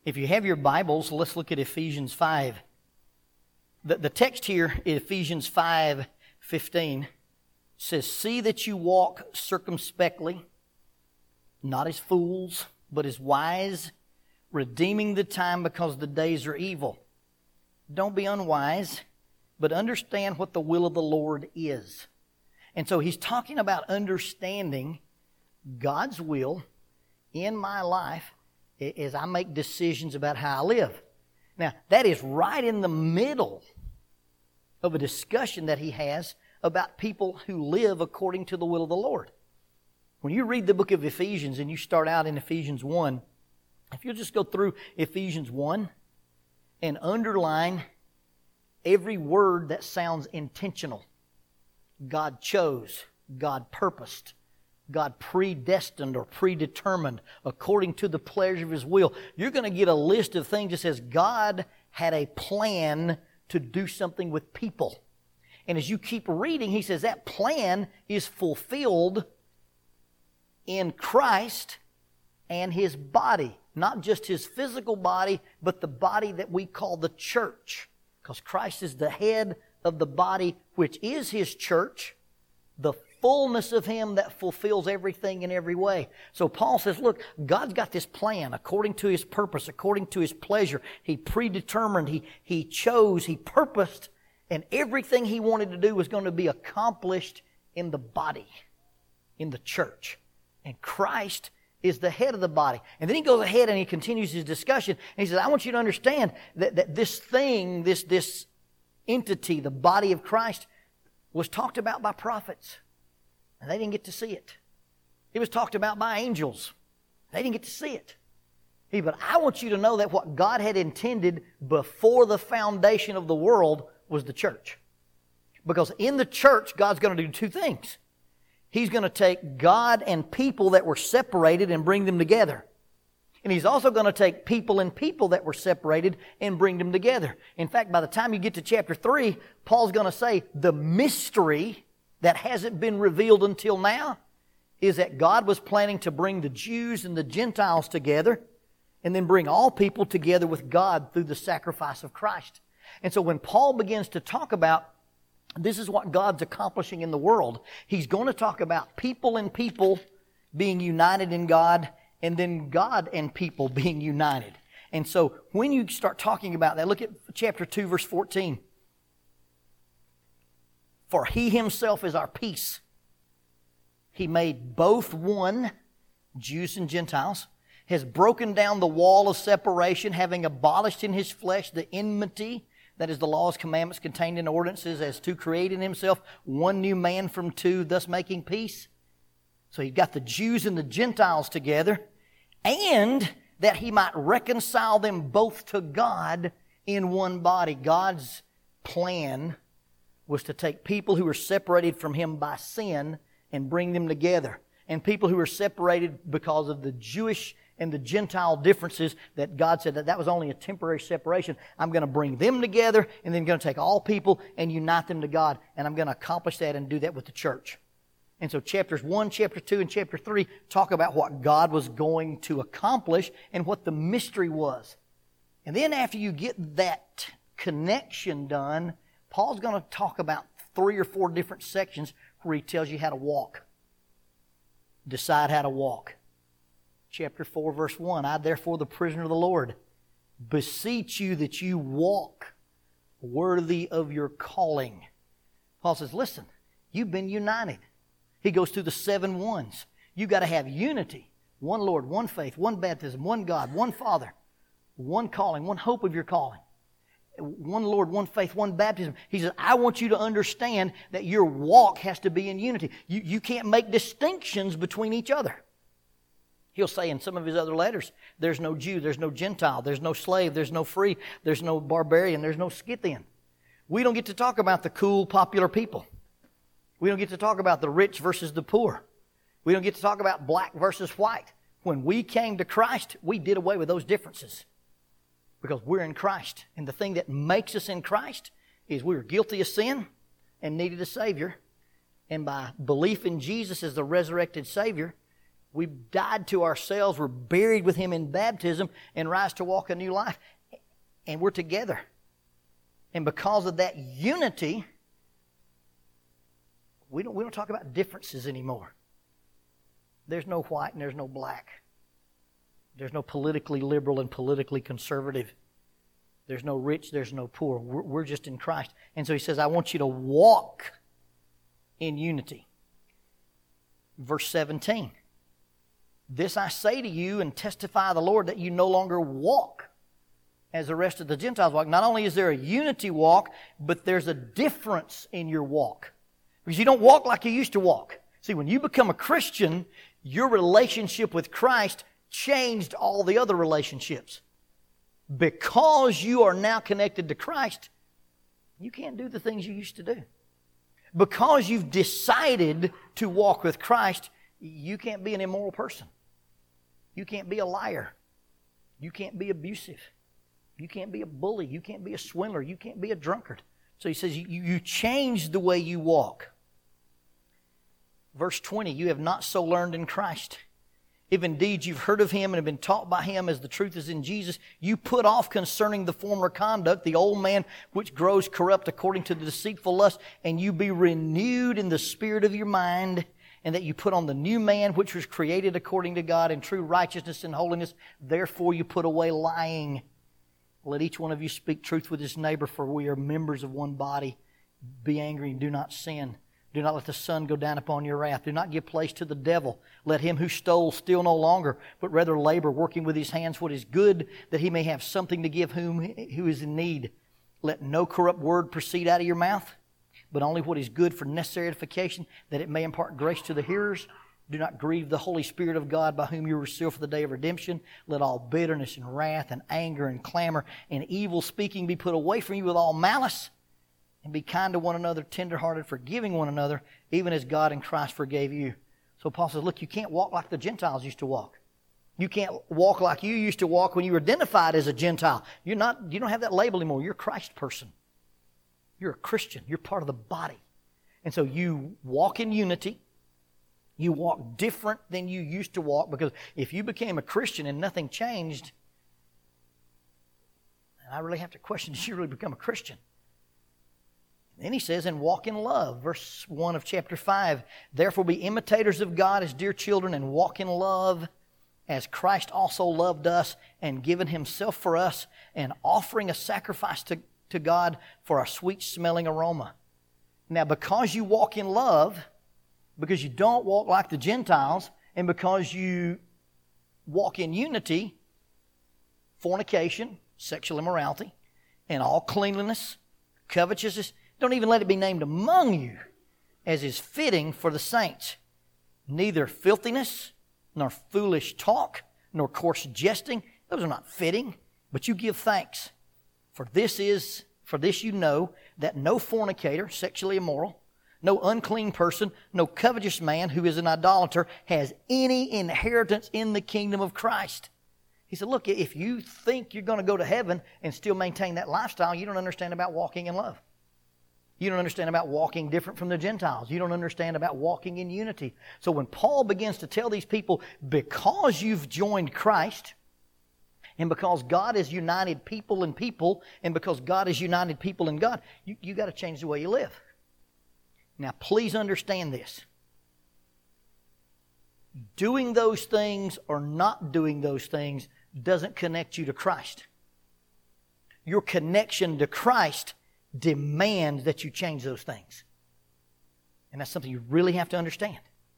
If you have your Bibles, let's look at Ephesians 5. The text here in Ephesians 5:15 says, "See that you walk circumspectly, not as fools, but as wise, redeeming the time because the days are evil. Don't be unwise, but understand what the will of the Lord is." And so he's talking about understanding God's will in my life as I make decisions about how I live. Now, that is right in the middle of a discussion that he has about people who live according to the will of the Lord. When you read the book of Ephesians and you start out in Ephesians 1, if you'll just go through Ephesians 1 and underline every word that sounds intentional. God chose, God purposed, God predestined or predetermined according to the pleasure of His will. You're going to get a list of things that says God had a plan to do something with people. And as you keep reading, he says that plan is fulfilled in Christ and His body. Not just His physical body, but the body that we call the church. Because Christ is the head of the body, which is His church, the fullness of Him that fulfills everything in every way. So Paul says, look, God's got this plan according to His purpose, according to His pleasure. He predetermined, He chose, He purposed, and everything He wanted to do was going to be accomplished in the body, in the church. And Christ is the head of the body. And then he goes ahead and he continues his discussion. And he says, I want you to understand that this thing, this entity, the body of Christ, was talked about by prophets. And they didn't get to see it. It was talked about by angels. They didn't get to see it. But I want you to know that what God had intended before the foundation of the world was the church. Because in the church, God's going to do two things. He's going to take God and people that were separated and bring them together. And He's also going to take people and people that were separated and bring them together. In fact, by the time you get to chapter 3, Paul's going to say the mystery that hasn't been revealed until now is that God was planning to bring the Jews and the Gentiles together and then bring all people together with God through the sacrifice of Christ. And so when Paul begins to talk about this is what God's accomplishing in the world, he's going to talk about people and people being united in God and then God and people being united. And so when you start talking about that, look at chapter 2, verse 14. For He Himself is our peace. He made both one, Jews and Gentiles, has broken down the wall of separation, having abolished in His flesh the enmity, that is the laws, commandments contained in ordinances, as to create in Himself one new man from two, thus making peace. So He's got the Jews and the Gentiles together, and that He might reconcile them both to God in one body. God's plan was to take people who were separated from Him by sin and bring them together. And people who were separated because of the Jewish and the Gentile differences, that God said that was only a temporary separation. I'm going to bring them together and then going to take all people and unite them to God. And I'm going to accomplish that and do that with the church. And so chapters 1, chapter 2, and chapter 3 talk about what God was going to accomplish and what the mystery was. And then after you get that connection done, Paul's going to talk about 3 or 4 different sections where he tells you how to walk. Decide how to walk. Chapter 4, verse 1, I therefore, the prisoner of the Lord, beseech you that you walk worthy of your calling. Paul says, listen, you've been united. He goes through the 7 ones. You've got to have unity. One Lord, one faith, one baptism, one God, one Father, one calling, one hope of your calling. One Lord, one faith, one baptism. He says, I want you to understand that your walk has to be in unity. You can't make distinctions between each other. He'll say in some of his other letters, there's no Jew, there's no Gentile, there's no slave, there's no free, there's no barbarian, there's no Scythian. We don't get to talk about the cool, popular people. We don't get to talk about the rich versus the poor. We don't get to talk about black versus white. When we came to Christ, we did away with those differences. Because we're in Christ. And the thing that makes us in Christ is we were guilty of sin and needed a Savior. And by belief in Jesus as the resurrected Savior, We've died to ourselves. We're buried with Him in baptism and rise to walk a new life. And we're together. And because of that unity, we don't talk about differences anymore. There's no white and there's no black. There's no politically liberal and politically conservative. There's no rich, there's no poor. We're just in Christ. And so He says, I want you to walk in unity. Verse 17. This I say to you and testify of the Lord, that you no longer walk as the rest of the Gentiles walk. Not only is there a unity walk, but there's a difference in your walk. Because you don't walk like you used to walk. See, when you become a Christian, your relationship with Christ changed all the other relationships. Because you are now connected to Christ, you can't do the things you used to do. Because you've decided to walk with Christ, you can't be an immoral person. You can't be a liar. You can't be abusive. You can't be a bully. You can't be a swindler. You can't be a drunkard. So He says you change the way you walk. Verse 20, you have not so learned in Christ. If indeed you've heard of Him and have been taught by Him as the truth is in Jesus, you put off concerning the former conduct, the old man which grows corrupt according to the deceitful lust, and you be renewed in the spirit of your mind, and that you put on the new man which was created according to God in true righteousness and holiness. Therefore you put away lying. Let each one of you speak truth with his neighbor, for we are members of one body. Be angry and do not sin. Do not let the sun go down upon your wrath. Do not give place to the devil. Let him who stole steal no longer, but rather labor, working with his hands what is good, that he may have something to give who is in need. Let no corrupt word proceed out of your mouth, but only what is good for necessary edification, that it may impart grace to the hearers. Do not grieve the Holy Spirit of God, by whom you were sealed for the day of redemption. Let all bitterness and wrath and anger and clamor and evil speaking be put away from you with all malice. And be kind to one another, tenderhearted, forgiving one another, even as God in Christ forgave you. So Paul says, look, you can't walk like the Gentiles used to walk. You can't walk like you used to walk when you were identified as a Gentile. You don't have that label anymore. You're a Christ person. You're a Christian. You're part of the body. And so you walk in unity. You walk different than you used to walk, because if you became a Christian and nothing changed, I really have to question, did you really become a Christian? Then he says, and walk in love. Verse 1 of chapter 5. Therefore be imitators of God as dear children, and walk in love as Christ also loved us and given Himself for us, and offering a sacrifice to God for a sweet-smelling aroma. Now, because you walk in love, because you don't walk like the Gentiles, and because you walk in unity, fornication, sexual immorality, and all cleanliness, covetousness, don't even let it be named among you, as is fitting for the saints. Neither filthiness, nor foolish talk, nor coarse jesting, those are not fitting, but you give thanks. For this you know, that no fornicator, sexually immoral, no unclean person, no covetous man who is an idolater has any inheritance in the kingdom of Christ. He said, look, if you think you're going to go to heaven and still maintain that lifestyle, you don't understand about walking in love. You don't understand about walking different from the Gentiles. You don't understand about walking in unity. So when Paul begins to tell these people, because you've joined Christ, and because God has united people and people, and because God has united people and God, you got to change the way you live. Now, please understand this. Doing those things or not doing those things doesn't connect you to Christ. Your connection to Christ demands that you change those things. And that's something you really have to understand.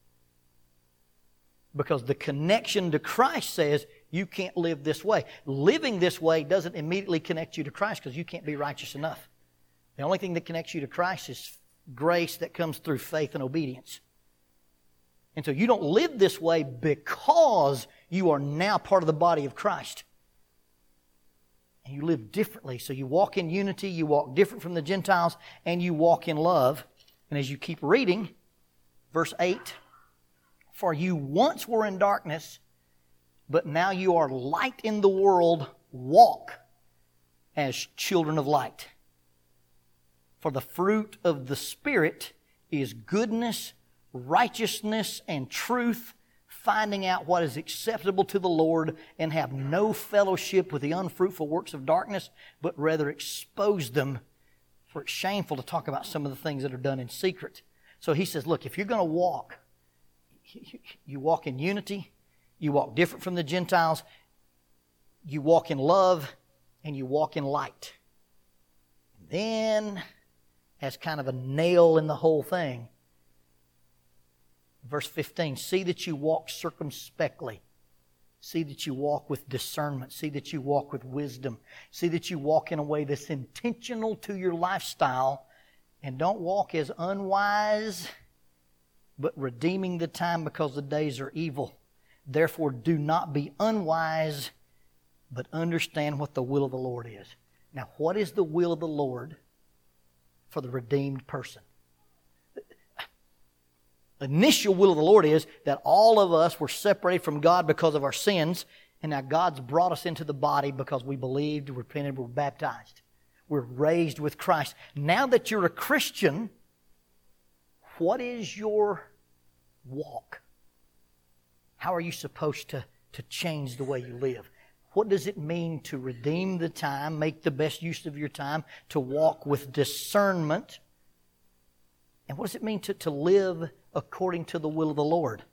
Because the connection to Christ says you can't live this way. Living this way doesn't immediately connect you to Christ, because you can't be righteous enough. The only thing that connects you to Christ is grace that comes through faith and obedience. And so you don't live this way because you are now part of the body of Christ. And you live differently. So you walk in unity, you walk different from the Gentiles, and you walk in love. And as you keep reading, verse 8, for you once were in darkness, but now you are light in the world. Walk as children of light. For the fruit of the Spirit is goodness, righteousness, and truth, finding out what is acceptable to the Lord, and have no fellowship with the unfruitful works of darkness, but rather expose them. For it's shameful to talk about some of the things that are done in secret. So he says, look, if you're going to walk, you walk in unity, you walk different from the Gentiles, you walk in love, and you walk in light. Then, as kind of a nail in the whole thing, verse 15, see that you walk circumspectly. See that you walk with discernment. See that you walk with wisdom. See that you walk in a way that's intentional to your lifestyle. And don't walk as unwise, but redeeming the time, because the days are evil. Therefore, do not be unwise, but understand what the will of the Lord is. Now, what is the will of the Lord for the redeemed person? The initial will of the Lord is that all of us were separated from God because of our sins, and now God's brought us into the body because we believed, repented, were baptized. We're raised with Christ. Now that you're a Christian, what is your walk? How are you supposed to change the way you live? What does it mean to redeem the time, make the best use of your time, to walk with discernment? And what does it mean to live according to the will of the Lord?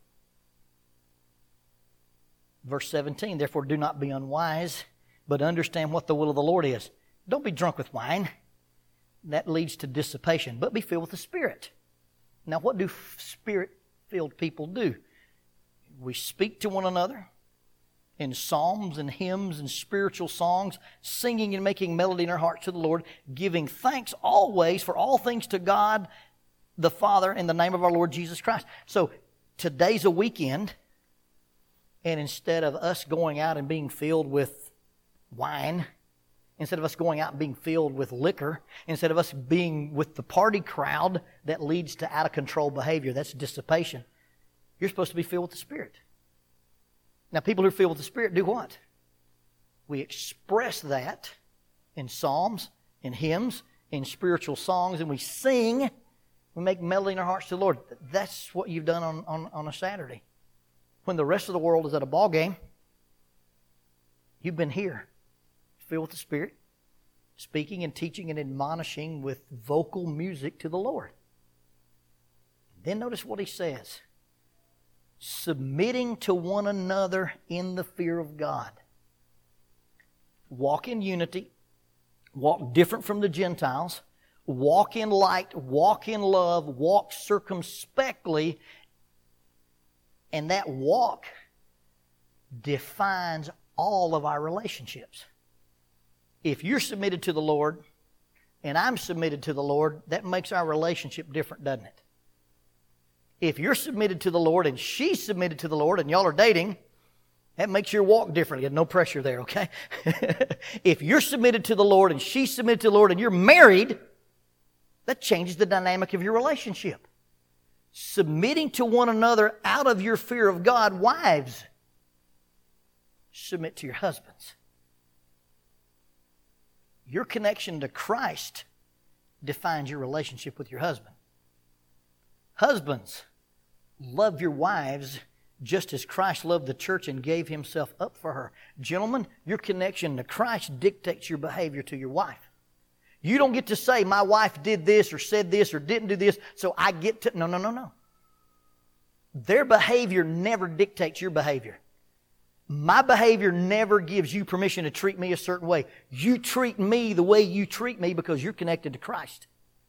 Verse 17, therefore do not be unwise, but understand what the will of the Lord is. Don't be drunk with wine. That leads to dissipation, but be filled with the Spirit. Now, what do Spirit-filled people do? We speak to one another in psalms and hymns and spiritual songs, singing and making melody in our hearts to the Lord, giving thanks always for all things to God the Father in the name of our Lord Jesus Christ. So today's a weekend, and instead of us going out and being filled with wine, instead of us going out and being filled with liquor, instead of us being with the party crowd that leads to out-of-control behavior, that's dissipation, you're supposed to be filled with the Spirit. Now, people who are filled with the Spirit do what? We express that in psalms, in hymns, in spiritual songs, and we sing. We make melody in our hearts to the Lord. That's what you've done on a Saturday. When the rest of the world is at a ball game, you've been here, filled with the Spirit, speaking and teaching and admonishing with vocal music to the Lord. Then notice what he says. Submitting to one another in the fear of God. Walk in unity. Walk different from the Gentiles. Walk in light. Walk in love. Walk circumspectly. And that walk defines all of our relationships. If you're submitted to the Lord and I'm submitted to the Lord, that makes our relationship different, doesn't it? If you're submitted to the Lord and she's submitted to the Lord and y'all are dating, that makes your walk different. You have no pressure there, okay? If you're submitted to the Lord and she's submitted to the Lord and you're married, that changes the dynamic of your relationship. Submitting to one another out of your fear of God, wives, submit to your husbands. Your connection to Christ defines your relationship with your husband. Husbands, love your wives just as Christ loved the church and gave himself up for her. Gentlemen, your connection to Christ dictates your behavior to your wife. You don't get to say, my wife did this or said this or didn't do this, so I get to... No. Their behavior never dictates your behavior. My behavior never gives you permission to treat me a certain way. You treat me the way you treat me because you're connected to Christ.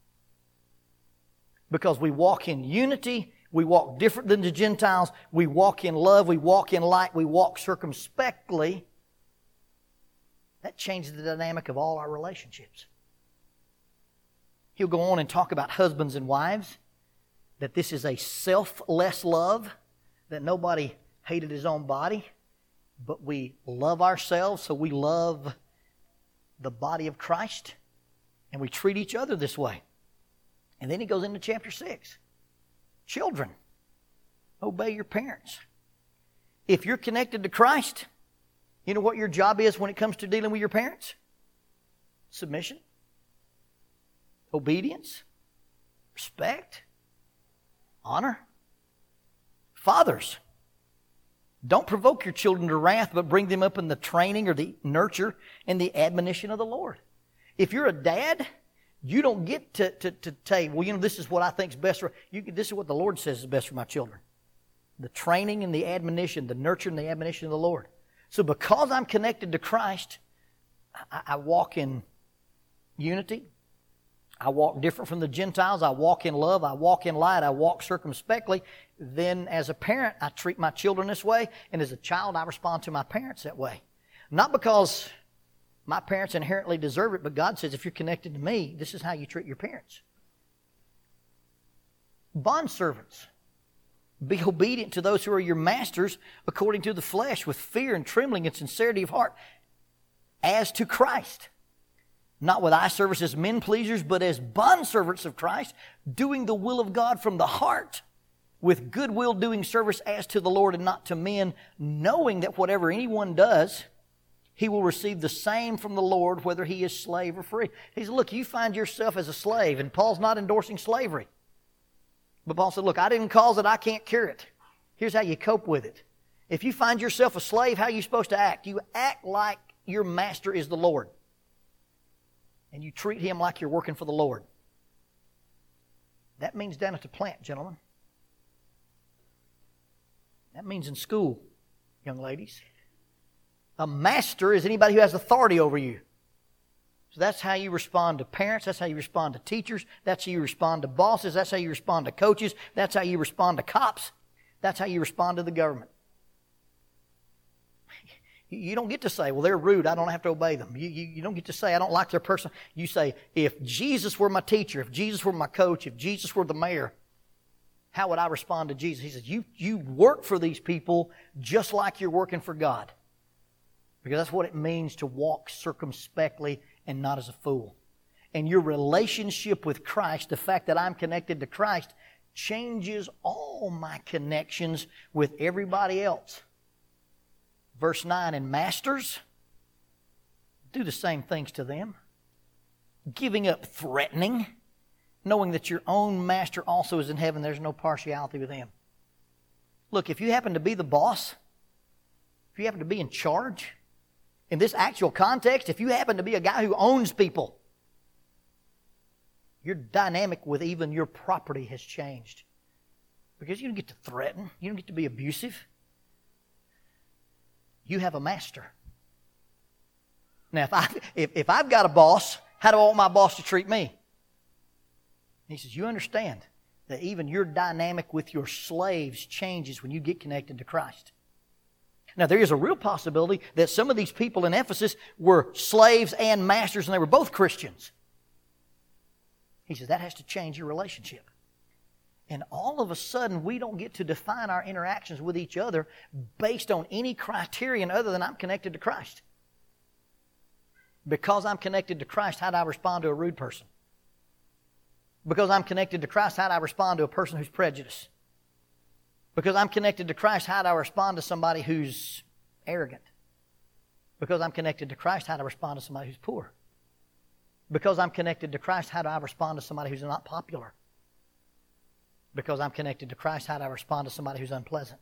Because we walk in unity, we walk different than the Gentiles, we walk in love, we walk in light, we walk circumspectly. That changes the dynamic of all our relationships. He'll go on and talk about husbands and wives, that this is a selfless love, that nobody hated his own body, but we love ourselves, so we love the body of Christ, and we treat each other this way. And then he goes into chapter 6. Children, obey your parents. If you're connected to Christ, you know what your job is when it comes to dealing with your parents? Submission, obedience, respect, honor. Fathers, Don't provoke your children to wrath, but bring them up in the training or the nurture and the admonition of the Lord. If you're a dad, you don't get to say, well, this is what I think is best for you. This is what the Lord says is best for my children. The training and the admonition, the nurture and the admonition of the Lord. So because I'm connected to Christ, I walk in unity. I walk different from the Gentiles. I walk in love. I walk in light. I walk circumspectly. Then as a parent, I treat my children this way. And as a child, I respond to my parents that way. Not because my parents inherently deserve it, but God says if you're connected to me, this is how you treat your parents. Bondservants, be obedient to those who are your masters according to the flesh, with fear and trembling and sincerity of heart, as to Christ. Not with eye service as men pleasers, but as bondservants of Christ, doing the will of God from the heart, with goodwill doing service as to the Lord and not to men, knowing that whatever anyone does, he will receive the same from the Lord, whether he is slave or free. He said, look, you find yourself as a slave, and Paul's not endorsing slavery. But Paul said, look, I didn't cause it, I can't cure it. Here's how you cope with it. If you find yourself a slave, how are you supposed to act? You act like your master is the Lord. And you treat him like you're working for the Lord. That means down at the plant, gentlemen. That means in school, young ladies. A master is anybody who has authority over you. So that's how you respond to parents. That's how you respond to teachers. That's how you respond to bosses. That's how you respond to coaches. That's how you respond to cops. That's how you respond to the government. You don't get to say, well, they're rude, I don't have to obey them. You don't get to say, I don't like their person. You say, if Jesus were my teacher, if Jesus were my coach, if Jesus were the mayor, how would I respond to Jesus? He says, you work for these people just like you're working for God. Because that's what it means to walk circumspectly and not as a fool. And your relationship with Christ, the fact that I'm connected to Christ, changes all my connections with everybody else. Verse 9, and masters, do the same things to them, giving up threatening, knowing that your own master also is in heaven. There's no partiality with him. Look, if you happen to be the boss, if you happen to be in charge, in this actual context, if you happen to be a guy who owns people, your dynamic with even your property has changed. Because you don't get to threaten. You don't get to be abusive. You have a master. Now, if I've got a boss, how do I want my boss to treat me? He says, you understand that even your dynamic with your slaves changes when you get connected to Christ. Now, there is a real possibility that some of these people in Ephesus were slaves and masters, and they were both Christians. He says, that has to change your relationship. And all of a sudden, we don't get to define our interactions with each other based on any criterion other than I'm connected to Christ. Because I'm connected to Christ, how do I respond to a rude person? Because I'm connected to Christ, how do I respond to a person who's prejudiced? Because I'm connected to Christ, how do I respond to somebody who's arrogant? Because I'm connected to Christ, how do I respond to somebody who's poor? Because I'm connected to Christ, how do I respond to somebody who's not popular? Because I'm connected to Christ, how do I respond to somebody who's unpleasant?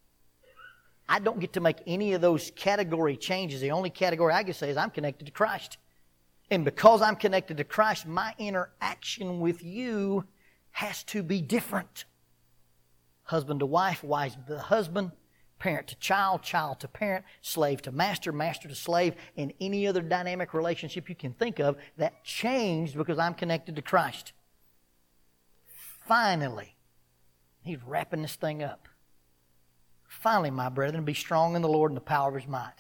I don't get to make any of those category changes. The only category I can say is I'm connected to Christ. And because I'm connected to Christ, my interaction with you has to be different. Husband to wife, wife to husband, parent to child, child to parent, slave to master, master to slave, and any other dynamic relationship you can think of that changed because I'm connected to Christ. Finally, he's wrapping this thing up. Finally, my brethren, be strong in the Lord and the power of his might.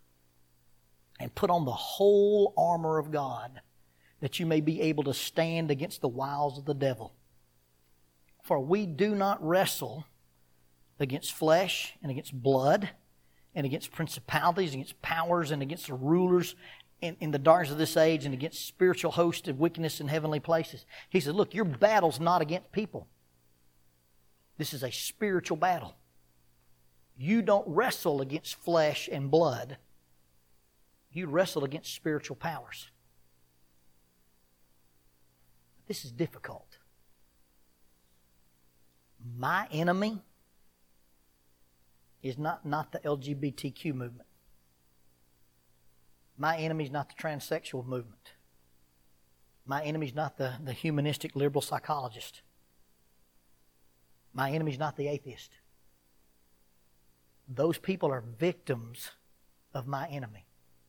And put on the whole armor of God, that you may be able to stand against the wiles of the devil. For we do not wrestle against flesh and against blood and against principalities, against powers and against the rulers in the darkness of this age and against spiritual hosts of wickedness in heavenly places. He says, look, your battle's not against people. This is a spiritual battle. You don't wrestle against flesh and blood. You wrestle against spiritual powers. This is difficult. My enemy is not the LGBTQ movement. My enemy is not the transsexual movement. My enemy is not the humanistic liberal psychologist. My enemy is not the atheist. Those people are victims of my enemy.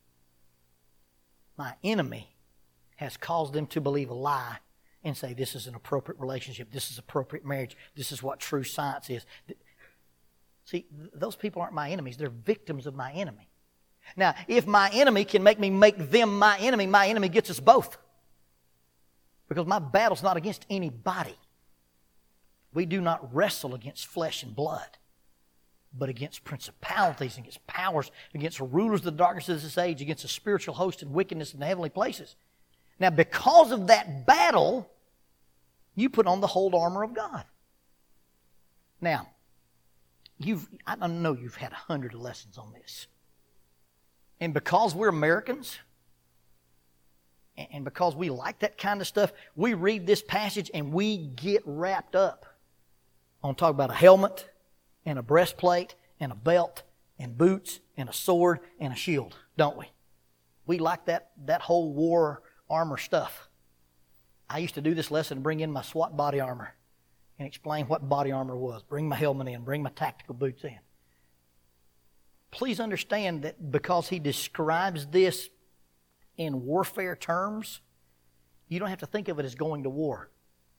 My enemy has caused them to believe a lie and say this is an appropriate relationship, this is appropriate marriage, this is what true science is. See, those people aren't my enemies. They're victims of my enemy. Now, if my enemy can make me make them my enemy gets us both. Because my battle's not against anybody. We do not wrestle against flesh and blood, but against principalities, against powers, against rulers of the darkness of this age, against a spiritual host and wickedness in the heavenly places. Now, because of that battle, you put on the whole armor of God. Now, I know you've had 100 lessons on this. And because we're Americans, and because we like that kind of stuff, we read this passage and we get wrapped up on talking about a helmet and a breastplate and a belt and boots and a sword and a shield, don't we? We like that whole war armor stuff. I used to do this lesson and bring in my SWAT body armor and explain what body armor was. Bring my helmet in, bring my tactical boots in. Please understand that because he describes this in warfare terms, you don't have to think of it as going to war.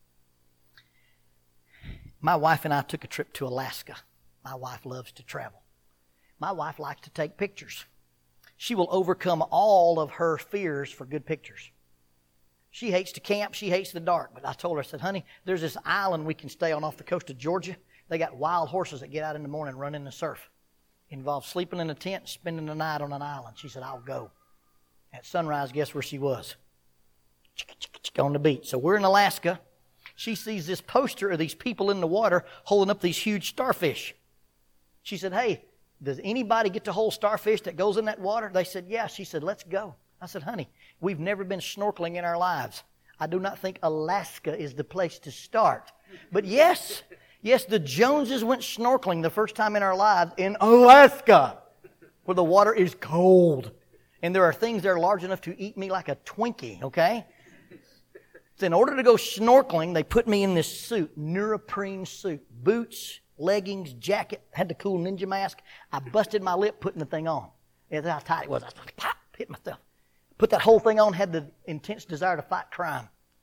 My wife and I took a trip to Alaska. My wife loves to travel. My wife likes to take pictures. She will overcome all of her fears for good pictures. She hates to camp. She hates the dark. But I told her, I said, honey, there's this island we can stay on off the coast of Georgia. They got wild horses that get out in the morning and run in the surf. It involves sleeping in a tent and spending the night on an island. She said, I'll go. At sunrise, guess where she was? On the beach. So we're in Alaska. She sees this poster of these people in the water holding up these huge starfish. She said, hey, does anybody get to hold starfish that goes in that water? They said, yeah. She said, let's go. I said, honey, we've never been snorkeling in our lives. I do not think Alaska is the place to start. But yes, the Joneses went snorkeling the first time in our lives in Alaska, where the water is cold. And there are things that are large enough to eat me like a Twinkie, okay? So in order to go snorkeling, they put me in this suit, neoprene suit, boots, leggings, jacket, had the cool ninja mask. I busted my lip putting the thing on. That's how tight it was. I pop, hit myself. Put that whole thing on, had the intense desire to fight crime.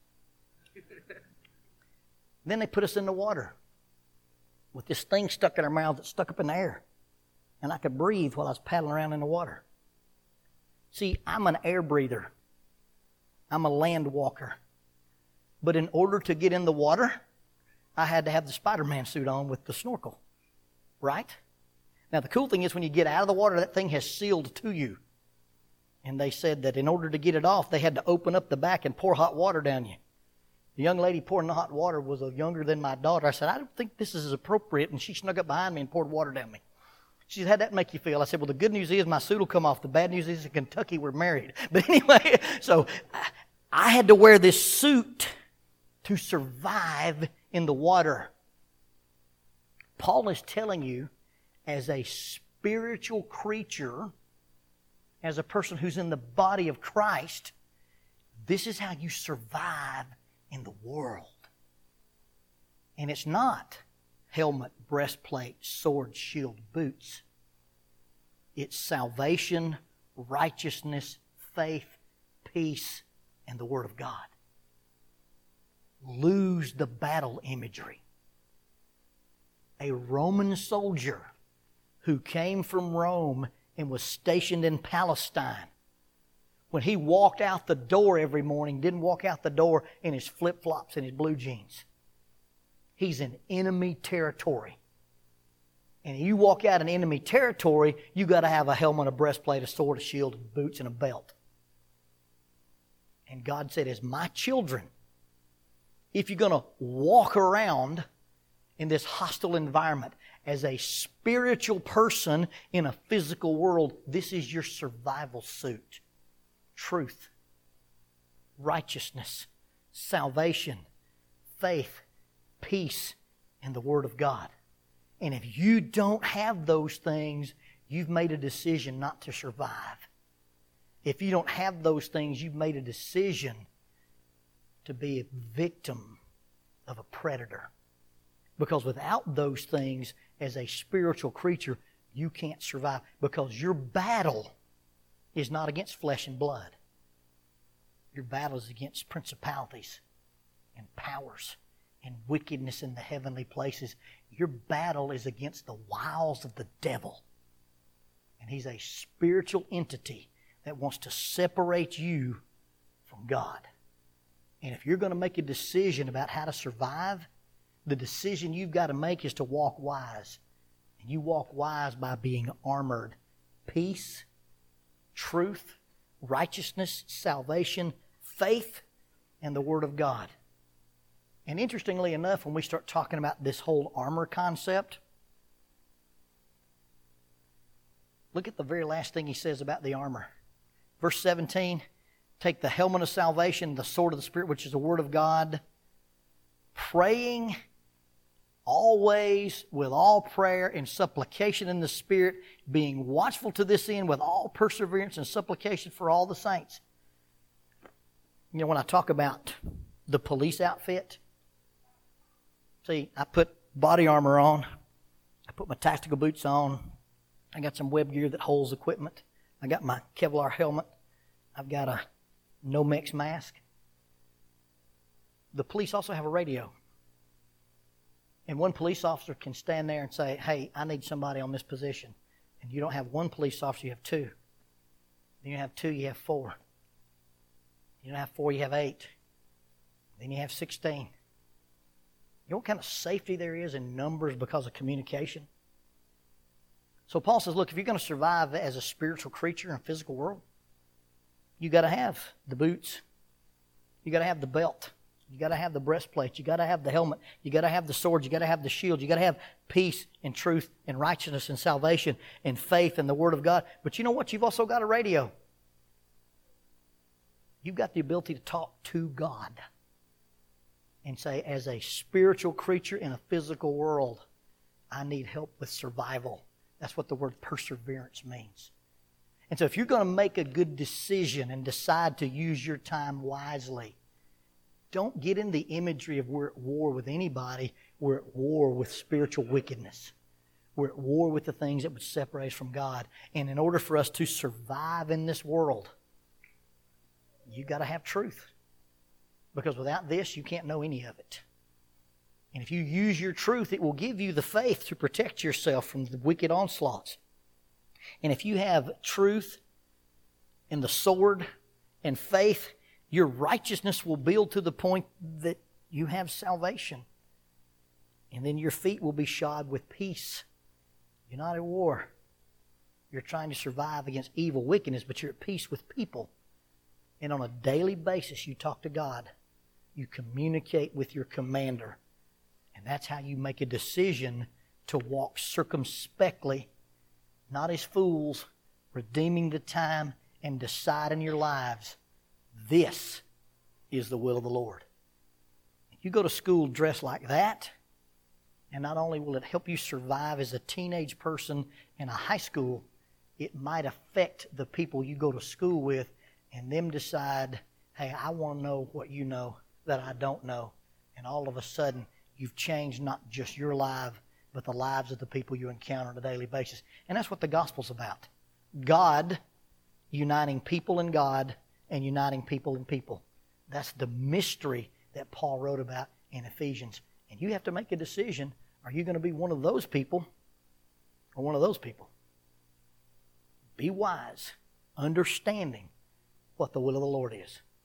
Then they put us in the water with this thing stuck in our mouth that stuck up in the air. And I could breathe while I was paddling around in the water. See, I'm an air breather. I'm a land walker. But in order to get in the water, I had to have the Spider-Man suit on with the snorkel. Right? Now, the cool thing is when you get out of the water, that thing has sealed to you. And they said that in order to get it off, they had to open up the back and pour hot water down you. The young lady pouring the hot water was younger than my daughter. I said, I don't think this is appropriate. And she snuck up behind me and poured water down me. She said, how'd that make you feel? I said, well, the good news is my suit will come off. The bad news is in Kentucky we're married. But anyway, so I had to wear this suit to survive in the water. Paul is telling you, as a spiritual creature, as a person who's in the body of Christ, this is how you survive in the world. And it's not helmet, breastplate, sword, shield, boots. It's salvation, righteousness, faith, peace, and the Word of God. Lose the battle imagery. A Roman soldier who came from Rome and was stationed in Palestine, when he walked out the door every morning, didn't walk out the door in his flip-flops and his blue jeans. He's in enemy territory. And you walk out in enemy territory, you got to have a helmet, a breastplate, a sword, a shield, boots, and a belt. And God said, as my children, if you're going to walk around in this hostile environment as a spiritual person in a physical world, this is your survival suit. Truth, righteousness, salvation, faith, peace, and the Word of God. And if you don't have those things, you've made a decision not to survive. If you don't have those things, you've made a decision to be a victim of a predator. Because without those things, as a spiritual creature, you can't survive. Because your battle is not against flesh and blood. Your battle is against principalities and powers and wickedness in the heavenly places. Your battle is against the wiles of the devil. And he's a spiritual entity that wants to separate you from God. And if you're going to make a decision about how to survive, the decision you've got to make is to walk wise. And you walk wise by being armored. Peace, truth, righteousness, salvation, faith, and the Word of God. And interestingly enough, when we start talking about this whole armor concept, look at the very last thing he says about the armor. Verse 17, take the helmet of salvation, the sword of the Spirit, which is the Word of God, praying always with all prayer and supplication in the Spirit, being watchful to this end with all perseverance and supplication for all the saints. You know, when I talk about the police outfit, see, I put body armor on, I put my tactical boots on, I got some web gear that holds equipment, I got my Kevlar helmet, I've got a Nomex mask. The police also have a radio. And one police officer can stand there and say, hey, I need somebody on this position. And you don't have one police officer, you have two. Then you have two, you have four. You don't have four, you have 8. Then you have 16. You know what kind of safety there is in numbers because of communication? So Paul says, look, if you're going to survive as a spiritual creature in a physical world, you got to have the boots. You got to have the belt. You got to have the breastplate. You got to have the helmet. You got to have the sword. You got to have the shield. You got to have peace and truth and righteousness and salvation and faith and the Word of God. But you know what? You've also got a radio. You've got the ability to talk to God and say, as a spiritual creature in a physical world, I need help with survival. That's what the word perseverance means. And so if you're going to make a good decision and decide to use your time wisely, don't get in the imagery of we're at war with anybody. We're at war with spiritual wickedness. We're at war with the things that would separate us from God. And in order for us to survive in this world, you've got to have truth. Because without this, you can't know any of it. And if you use your truth, it will give you the faith to protect yourself from the wicked onslaughts. And if you have truth and the sword and faith, your righteousness will build to the point that you have salvation. And then your feet will be shod with peace. You're not at war. You're trying to survive against evil wickedness, but you're at peace with people. And on a daily basis, you talk to God. You communicate with your commander. And that's how you make a decision to walk circumspectly, not as fools, redeeming the time and decide in your lives, this is the will of the Lord. You go to school dressed like that, and not only will it help you survive as a teenage person in a high school, it might affect the people you go to school with and them decide, hey, I want to know what you know that I don't know. And all of a sudden, you've changed not just your life, but the lives of the people you encounter on a daily basis. And that's what the gospel's about. God uniting people in God and uniting people in people. That's the mystery that Paul wrote about in Ephesians. And you have to make a decision. Are you going to be one of those people or one of those people? Be wise, understanding what the will of the Lord is.